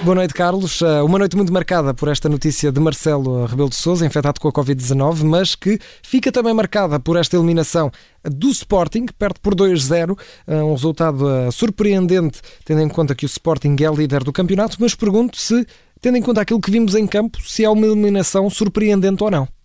Boa noite, Carlos. Uma noite muito marcada por esta notícia de Marcelo Rebelo de Sousa, infectado com a Covid-19, mas que fica também marcada por esta eliminação do Sporting, perde por 2-0, um resultado surpreendente, tendo em conta que o Sporting é líder do campeonato, mas pergunto se, tendo em conta aquilo que vimos em campo, se é uma eliminação surpreendente ou não.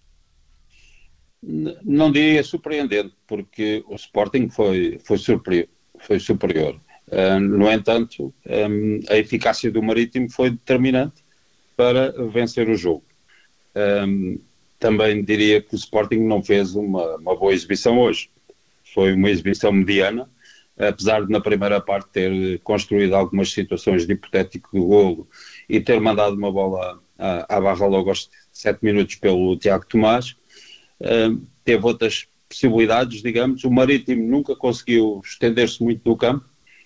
Não diria surpreendente, porque o Sporting foi superior. No entanto, a eficácia do Marítimo foi determinante para vencer o jogo. Também diria que o Sporting não fez uma boa exibição hoje. Foi uma exibição mediana, apesar de na primeira parte ter construído algumas situações de hipotético golo e ter mandado uma bola à barra logo aos 7 minutos pelo Tiago Tomás. Teve outras possibilidades, digamos. O Marítimo nunca conseguiu estender-se muito no campo.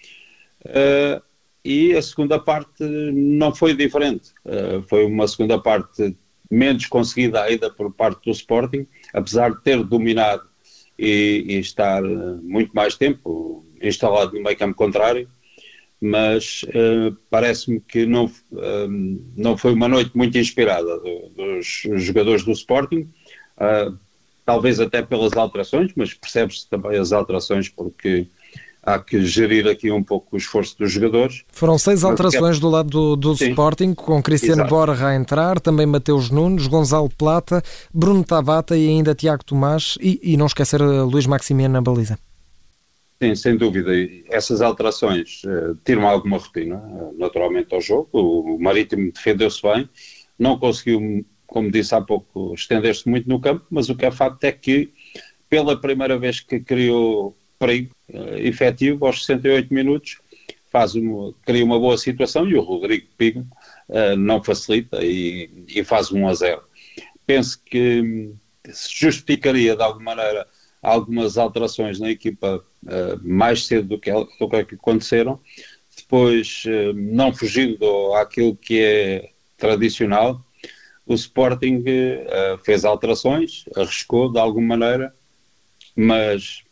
E a segunda parte não foi diferente. Foi uma segunda parte menos conseguida ainda por parte do Sporting, apesar de ter dominado e estar muito mais tempo instalado no meio campo contrário, mas parece-me que não foi uma noite muito inspirada dos jogadores do Sporting, talvez até pelas alterações, mas percebe-se também as alterações porque há que gerir aqui um pouco o esforço dos jogadores. Foram 6 alterações do lado do Sporting, com Cristiano Borja a entrar, também Mateus Nunes, Gonçalo Plata, Bruno Tabata e ainda Tiago Tomás e não esquecer Luís Maximiano na baliza. Sim, sem dúvida. Essas alterações tiram alguma rotina, naturalmente, ao jogo. O Marítimo defendeu-se bem, não conseguiu, como disse há pouco, estender-se muito no campo, mas o que é facto é que, pela primeira vez que criou perigo efetivo, aos 68 minutos, cria uma boa situação e o Rodrigo Pinho não facilita e faz 1-0. Penso que se justificaria de alguma maneira algumas alterações na equipa mais cedo do que aconteceram, depois não fugindo àquilo que é tradicional, o Sporting fez alterações, arriscou de alguma maneira, mas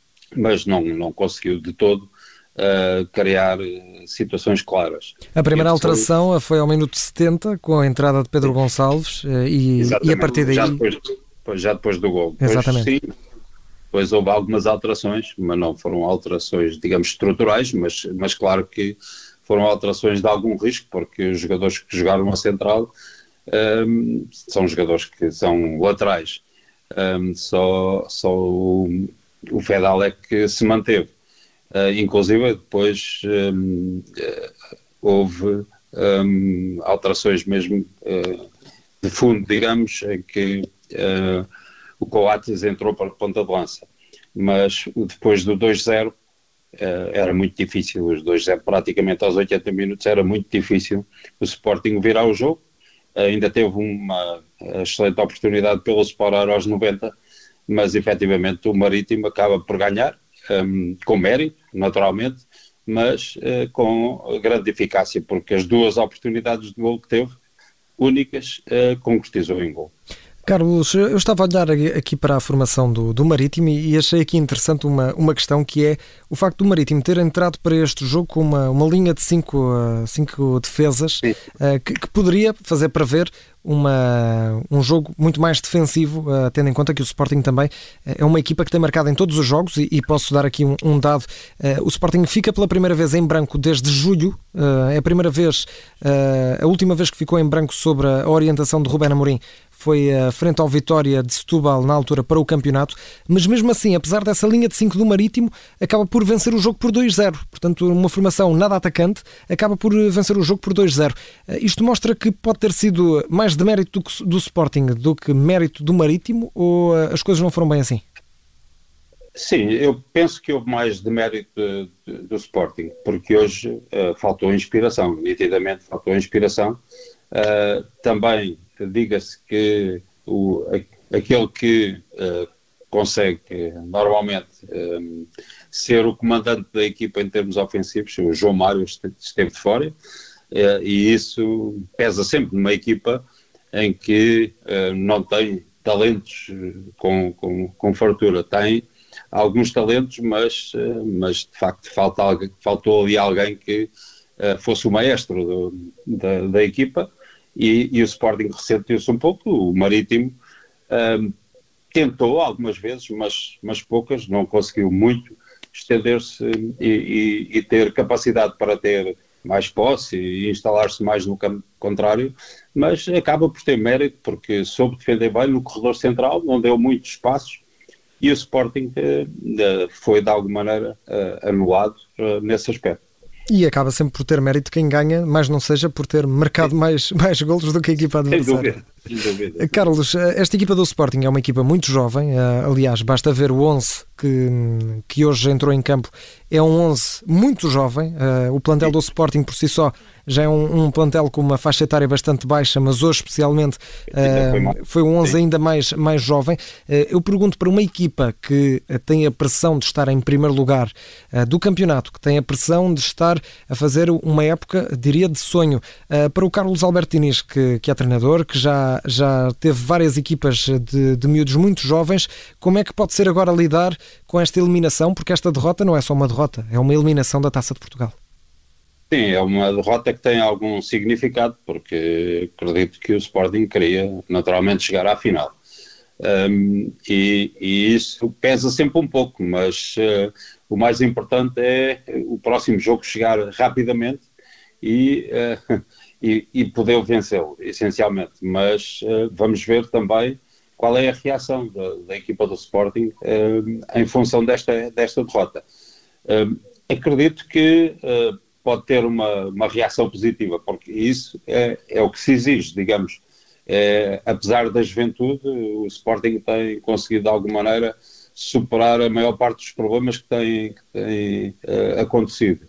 não conseguiu de todo criar situações claras. A primeira alteração foi ao minuto 70, com a entrada de Pedro Gonçalves e a partir daí... Já depois do gol. Exatamente. Depois houve algumas alterações, mas não foram alterações, digamos, estruturais, mas claro que foram alterações de algum risco, porque os jogadores que jogaram a central são jogadores que são laterais. Só o Fedal é que se manteve. Inclusive depois houve alterações mesmo de fundo, digamos, em que o Coates entrou para a ponta de lança, mas depois do 2-0 era muito difícil, os 2-0 praticamente aos 80 minutos era muito difícil o Sporting virar o jogo. Ainda teve uma excelente oportunidade pelo Sport aos 90, mas efetivamente o Marítimo acaba por ganhar, com mérito, naturalmente, mas com grande eficácia, porque as duas oportunidades de gol que teve, únicas, concretizou em gol. Carlos, eu estava a olhar aqui para a formação do Marítimo e achei aqui interessante uma questão, que é o facto do Marítimo ter entrado para este jogo com uma linha de 5 defesas, que poderia fazer prever um jogo muito mais defensivo, tendo em conta que o Sporting também é uma equipa que tem marcado em todos os jogos e posso dar aqui um dado. O Sporting fica pela primeira vez em branco desde julho, é a primeira vez, a última vez que ficou em branco sobre a orientação de Rubén Amorim foi frente ao Vitória de Setúbal na altura para o campeonato, mas mesmo assim, apesar dessa linha de 5 do Marítimo, acaba por vencer o jogo por 2-0, portanto uma formação nada atacante, acaba por vencer o jogo por 2-0. Isto mostra que pode ter sido mais de mérito do Sporting do que mérito do Marítimo, ou as coisas não foram bem assim? Sim, eu penso que houve mais de mérito do Sporting, porque hoje faltou inspiração, nitidamente faltou inspiração. Também diga-se que aquele que consegue normalmente ser o comandante da equipa em termos ofensivos, o João Mário, esteve de fora, e isso pesa sempre numa equipa em que não tem talentos com fartura. Tem alguns talentos, mas de facto faltou ali alguém que fosse o maestro da equipa, e o Sporting ressentiu-se um pouco. O Marítimo tentou algumas vezes, mas poucas, não conseguiu muito estender-se e ter capacidade para ter mais posse e instalar-se mais no campo contrário, mas acaba por ter mérito, porque soube defender bem no corredor central, não deu muitos espaços, e o Sporting foi de alguma maneira anulado nesse aspecto. E acaba sempre por ter mérito quem ganha, mas não seja por ter marcado mais golos do que a equipa adversária. Sem dúvida. Carlos, esta equipa do Sporting é uma equipa muito jovem, aliás, basta ver o 11 que hoje entrou em campo, é um 11 muito jovem. O plantel do Sporting por si só já é um plantel com uma faixa etária bastante baixa, mas hoje especialmente foi um 11 ainda mais jovem. Eu pergunto, para uma equipa que tem a pressão de estar em primeiro lugar do campeonato, que tem a pressão de estar a fazer uma época, diria, de sonho, para o Carlos Alberto Diniz, que é treinador, que já teve várias equipas de miúdos muito jovens, como é que pode ser agora lidar com esta eliminação? Porque esta derrota não é só uma derrota, é uma eliminação da Taça de Portugal. Sim, é uma derrota que tem algum significado, porque acredito que o Sporting queria naturalmente chegar à final. E isso pesa sempre um pouco, mas o mais importante é o próximo jogo chegar rapidamente e poder vencê-lo, essencialmente. Mas vamos ver também qual é a reação da equipa do Sporting em função desta derrota. Acredito que pode ter uma reação positiva, porque isso é o que se exige, digamos. Apesar da juventude, o Sporting tem conseguido de alguma maneira superar a maior parte dos problemas que têm acontecido.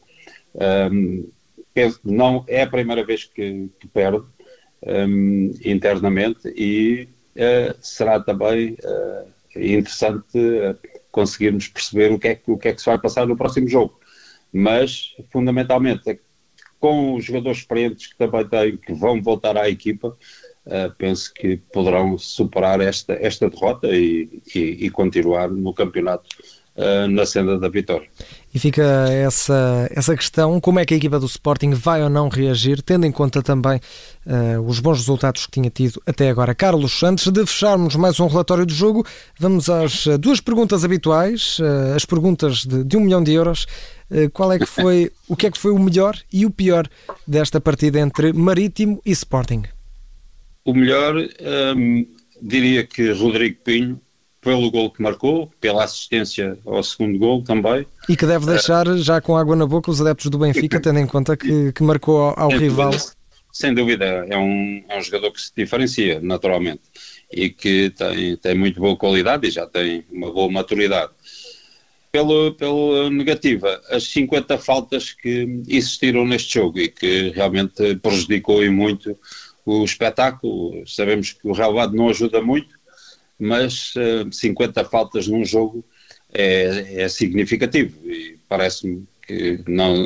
Não é a primeira vez que perde internamente, e será também interessante conseguirmos perceber o que é que se vai passar no próximo jogo. Mas, fundamentalmente, com os jogadores experientes que também têm, que vão voltar à equipa, penso que poderão superar esta derrota e continuar no campeonato na senda da vitória. E fica essa questão, como é que a equipa do Sporting vai ou não reagir, tendo em conta também os bons resultados que tinha tido até agora. Carlos, antes de fecharmos mais um relatório do jogo, vamos às duas perguntas habituais, as perguntas de 1 milhão de euros. O que é que foi o melhor e o pior desta partida entre Marítimo e Sporting? O melhor, diria que Rodrigo Pinho, pelo gol que marcou, pela assistência ao segundo gol também. E que deve deixar já com água na boca os adeptos do Benfica, tendo em conta que marcou ao rival. Sem dúvida, é um jogador que se diferencia, naturalmente, e que tem muito boa qualidade e já tem uma boa maturidade. Pelo negativa, as 50 faltas que existiram neste jogo e que realmente prejudicou e muito o espetáculo. Sabemos que o relevado não ajuda muito, mas 50 faltas num jogo é significativo, e parece-me que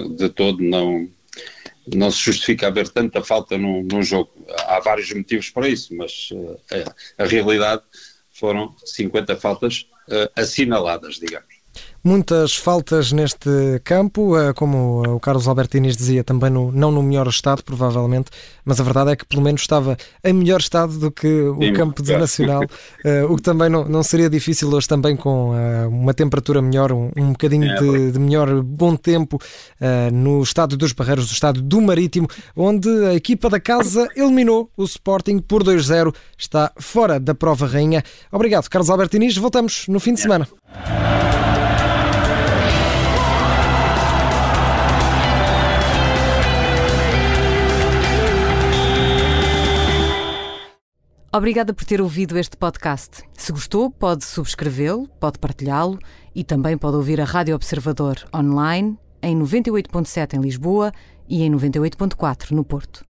não se justifica haver tanta falta num jogo. Há vários motivos para isso, mas a realidade foram 50 faltas assinaladas, digamos. Muitas faltas neste campo, como o Carlos Alberto Diniz dizia, também não no melhor estado, provavelmente, mas a verdade é que pelo menos estava em melhor estado do que o campo do Nacional, o que também não seria difícil hoje, também com uma temperatura melhor, um bocadinho de melhor bom tempo no estádio dos Barreiros, do estádio do Marítimo, onde a equipa da casa eliminou o Sporting por 2-0, está fora da prova rainha. Obrigado, Carlos Alberto Diniz, voltamos no fim de semana. Obrigada por ter ouvido este podcast. Se gostou, pode subscrevê-lo, pode partilhá-lo e também pode ouvir a Rádio Observador online em 98.7 em Lisboa e em 98.4 no Porto.